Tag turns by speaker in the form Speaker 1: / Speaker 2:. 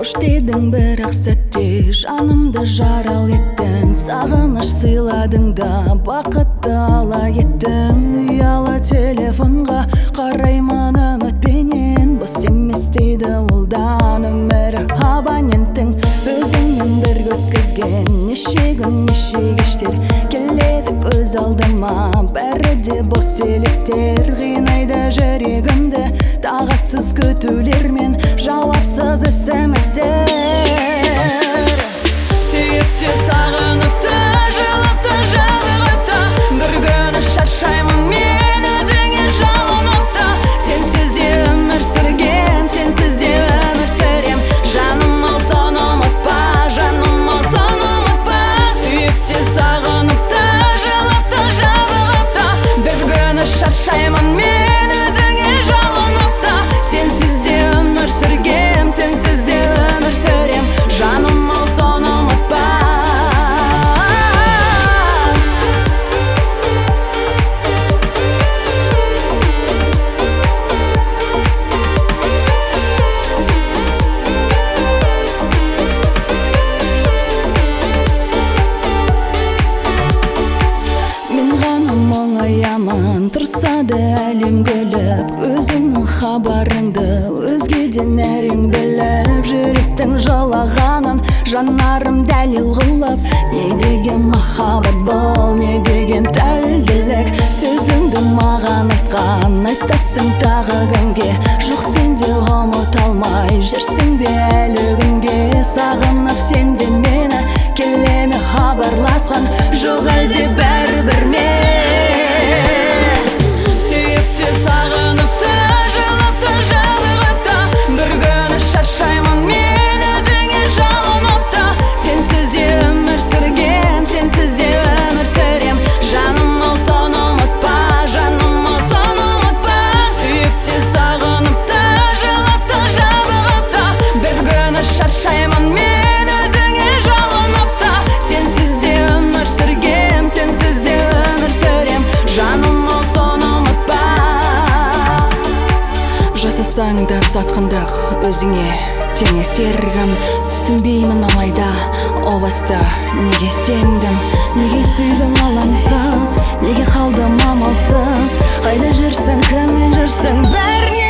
Speaker 1: қош дедің бірақ сәтте жанымды жарал еттің. Сағыныш сыйладың да бақытты ала кеттің. Ұялы телефонға қараймын үмітпенен, бос емес дейді ол да нөмірі. Абоненттің өзіңнен бір өткізген неше күн неше кештер келеді көз алдыма, бәрі де бос елестер. Қинайды жүрегімді тағатсыз күтулермен, жауапсыз смс-тер. Сүйіп те сағынып та жылап та жабығып та, бір күні шаршаймын мен өзіңе жалынып та. Сенсіз де өмір сүргем, сенсіз де өмір сүрем. Жаным ау соны ұмытпа, жаным ау соны ұмытпа. Сүйіп те сағынып та жылап та жабығып та, бір күні шаршаймын мен өзіңе жалынып та. Сенсіз де өмір сүргем, сенсіз де өмір сүрем. Жаным ау соны ұмытпа. Мен ғана мұңаямын, тұрса да әлем күліп, өзіңнің хабарыңды өзгеден әрең біліп. Жүректің жылағанын жанарым дәлел қылып, не деген махаббат бұл, не деген тәуелділік. Сөзіңді маған айтқан айтасың тағы кімге, жоқ сенде ұмыта алмай жүрсің бе әлі күнге. Сағынып сен де мені келеме хабарласқан, жоқ әлде бәрібір мен. Сүйіп те сағынып та жылап та жабығып та, бір күні шаршаймын мен өзіңе жалынып та. Сенсіз де өмір сүргем, сенсіз де өмір сүрем. Жаным ау соны ұмытпа, жаным ау соны ұмытпа. Сүйіп те сағынып та жылап та жабығып та, бір күні шаршаймын мен өзіңе жалынып та. Сенсіз де өмір сүргем, сенсіз де өмір сүрем. Жаным ау соны ұмытпа. Жасасаң да сатқындық өзіңе теңе сергім, түсінбеймін алайда о баста неге сендім, неге сүйдің алаңсыз, неге қалдым амалсыз. Қайда жүрсің, кіммен жүрсің, бәріне